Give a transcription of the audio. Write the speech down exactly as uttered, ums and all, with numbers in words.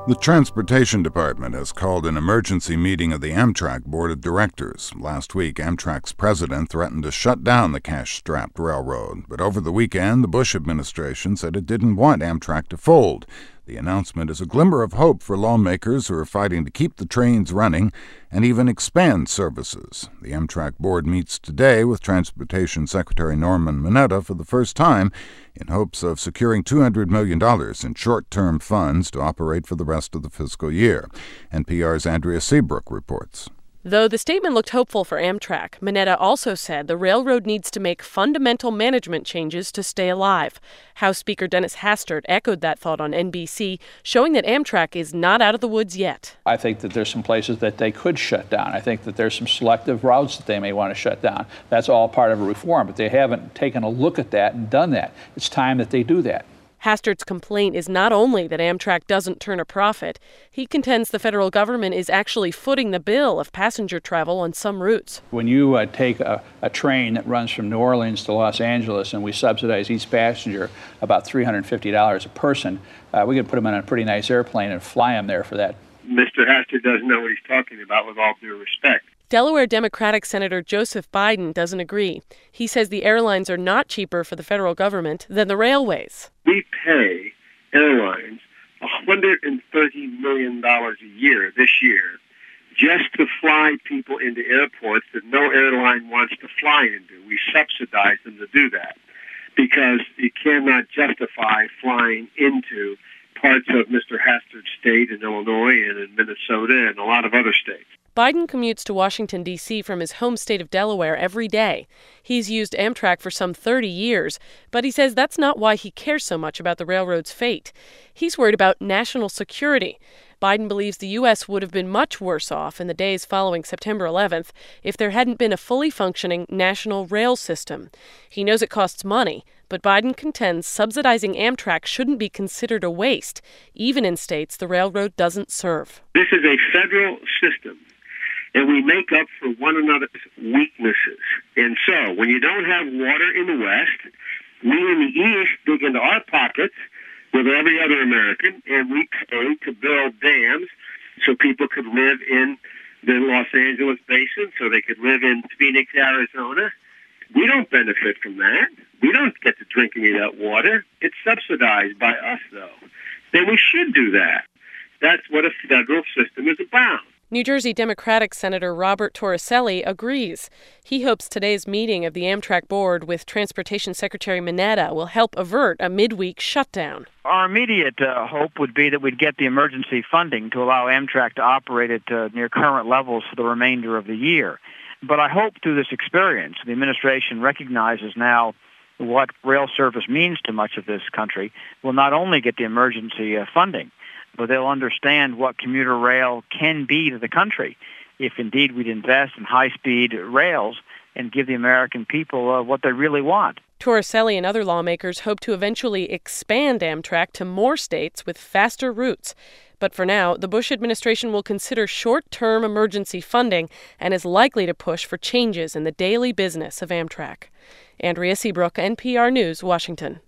The Transportation Department has called an emergency meeting of the Amtrak Board of Directors. Last week, Amtrak's president threatened to shut down the cash-strapped railroad, but over the weekend, the Bush administration said it didn't want Amtrak to fold. The announcement is a glimmer of hope for lawmakers who are fighting to keep the trains running and even expand services. The Amtrak board meets today with Transportation Secretary Norman Mineta for the first time in hopes of securing two hundred million dollars in short-term funds to operate for the rest of the fiscal year. N P R's Andrea Seabrook reports. Though the statement looked hopeful for Amtrak, Mineta also said the railroad needs to make fundamental management changes to stay alive. House Speaker Dennis Hastert echoed that thought on N B C, showing that Amtrak is not out of the woods yet. I think that there's some places that they could shut down. I think that there's some selective routes that they may want to shut down. That's all part of a reform, but they haven't taken a look at that and done that. It's time that they do that. Hastert's complaint is not only that Amtrak doesn't turn a profit. He contends the federal government is actually footing the bill of passenger travel on some routes. When you uh, take a, a train that runs from New Orleans to Los Angeles and we subsidize each passenger about three hundred fifty dollars a person, uh, we could put them in a pretty nice airplane and fly them there for that. Mister Hastert doesn't know what he's talking about, with all due respect. Delaware Democratic Senator Joseph Biden doesn't agree. He says the airlines are not cheaper for the federal government than the railways. We pay airlines one hundred thirty million dollars a year this year just to fly people into airports that no airline wants to fly into. We subsidize them to do that because you cannot justify flying into parts of Mister Hastert's state in Illinois and in Minnesota and a lot of other states. Biden commutes to Washington, D C from his home state of Delaware every day. He's used Amtrak for some thirty years, but he says that's not why he cares so much about the railroad's fate. He's worried about national security. Biden believes the U S would have been much worse off in the days following September eleventh if there hadn't been a fully functioning national rail system. He knows it costs money, but Biden contends subsidizing Amtrak shouldn't be considered a waste, even in states the railroad doesn't serve. This is a federal system, and we make up for one another's weaknesses. And so, when you don't have water in the West, we in the East dig into our pockets with every other American, and we pay to build dams so people could live in the Los Angeles basin, so they could live in Phoenix, Arizona. We don't benefit from that. We don't get to drink any of that water. It's subsidized by us, though. Then we should do that. That's what a federal system is about. New Jersey Democratic Senator Robert Torricelli agrees. He hopes today's meeting of the Amtrak board with Transportation Secretary Mineta will help avert a midweek shutdown. Our immediate uh, hope would be that we'd get the emergency funding to allow Amtrak to operate at uh, near current levels for the remainder of the year. But I hope through this experience, the administration recognizes now what rail service means to much of this country, will not only get the emergency uh, funding, but they'll understand what commuter rail can be to the country if indeed we'd invest in high-speed rails and give the American people uh, what they really want. Torricelli and other lawmakers hope to eventually expand Amtrak to more states with faster routes. But for now, the Bush administration will consider short-term emergency funding and is likely to push for changes in the daily business of Amtrak. Andrea Seabrook, N P R News, Washington.